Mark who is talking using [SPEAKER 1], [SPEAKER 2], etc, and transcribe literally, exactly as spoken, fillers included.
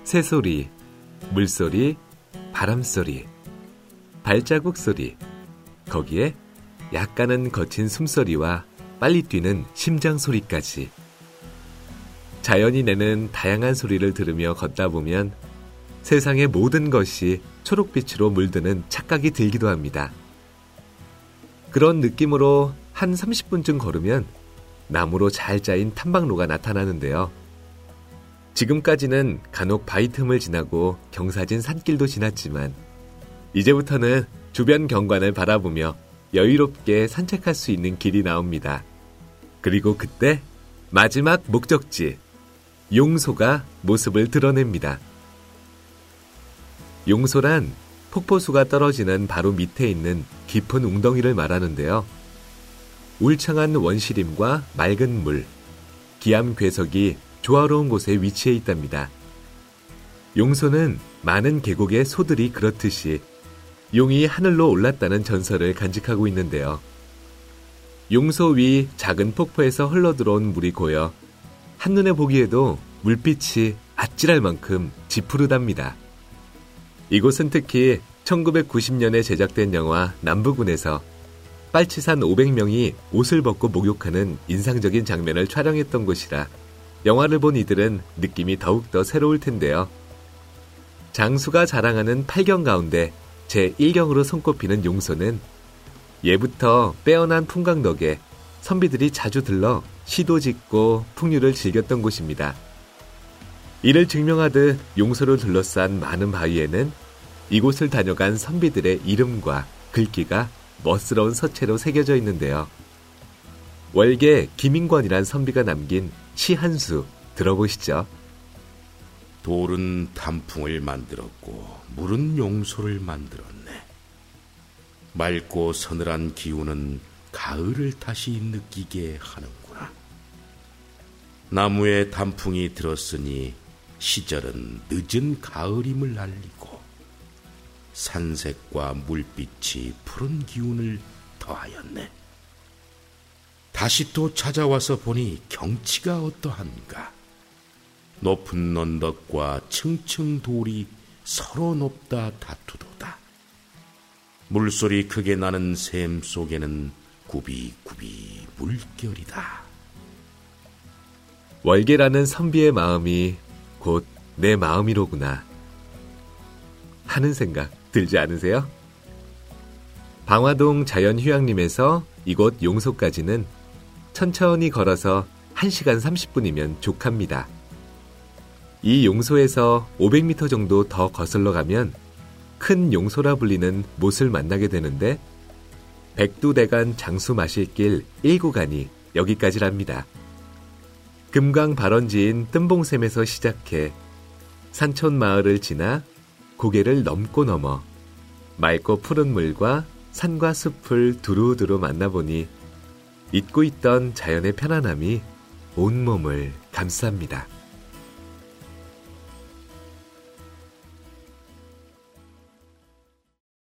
[SPEAKER 1] 새소리, 물소리, 바람소리, 발자국 소리, 거기에 약간은 거친 숨소리와 빨리 뛰는 심장 소리까지. 자연이 내는 다양한 소리를 들으며 걷다 보면 세상의 모든 것이 초록빛으로 물드는 착각이 들기도 합니다. 그런 느낌으로 한 삼십 분쯤 걸으면 나무로 잘 짜인 탐방로가 나타나는데요. 지금까지는 간혹 바위 틈을 지나고 경사진 산길도 지났지만 이제부터는 주변 경관을 바라보며 여유롭게 산책할 수 있는 길이 나옵니다. 그리고 그때 마지막 목적지 용소가 모습을 드러냅니다. 용소란 폭포수가 떨어지는 바로 밑에 있는 깊은 웅덩이를 말하는데요. 울창한 원시림과 맑은 물, 기암 괴석이 조화로운 곳에 위치해 있답니다. 용소는 많은 계곡의 소들이 그렇듯이 용이 하늘로 올랐다는 전설을 간직하고 있는데요. 용소 위 작은 폭포에서 흘러들어온 물이 고여 한눈에 보기에도 물빛이 아찔할 만큼 짙푸르답니다. 이곳은 특히 천구백구십 년에 제작된 영화 남부군에서 빨치산 오백 명이 옷을 벗고 목욕하는 인상적인 장면을 촬영했던 곳이라 영화를 본 이들은 느낌이 더욱더 새로울 텐데요. 장수가 자랑하는 팔 경 가운데 제일 경으로 손꼽히는 용소는 예부터 빼어난 풍광 덕에 선비들이 자주 들러 시도 짓고 풍류를 즐겼던 곳입니다. 이를 증명하듯 용소를 둘러싼 많은 바위에는 이곳을 다녀간 선비들의 이름과 글귀가 멋스러운 서체로 새겨져 있는데요. 월계 김인권이란 선비가 남긴 시 한 수 들어보시죠.
[SPEAKER 2] 돌은 단풍을 만들었고 물은 용소를 만들었네. 맑고 서늘한 기운은 가을을 다시 느끼게 하는구나. 나무에 단풍이 들었으니 시절은 늦은 가을임을 알리고 산색과 물빛이 푸른 기운을 더하였네. 다시 또 찾아와서 보니 경치가 어떠한가. 높은 언덕과 층층 돌이 서로 높다 다투도다. 물소리 크게 나는 샘 속에는 구비구비 물결이다.
[SPEAKER 1] 월계라는 선비의 마음이 곧 내 마음이로구나 하는 생각 들지 않으세요? 방화동 자연휴양림에서 이곳 용소까지는 천천히 걸어서 한 시간 삼십 분이면 족합니다. 이 용소에서 오백 미터 정도 더 거슬러 가면 큰 용소라 불리는 못을 만나게 되는데 백두대간 장수 마실길 일 구간이 여기까지랍니다. 금강 발원지인 뜸봉샘에서 시작해 산촌 마을을 지나 고개를 넘고 넘어 맑고 푸른 물과 산과 숲을 두루두루 만나보니 잊고 있던 자연의 편안함이 온몸을 감쌉니다.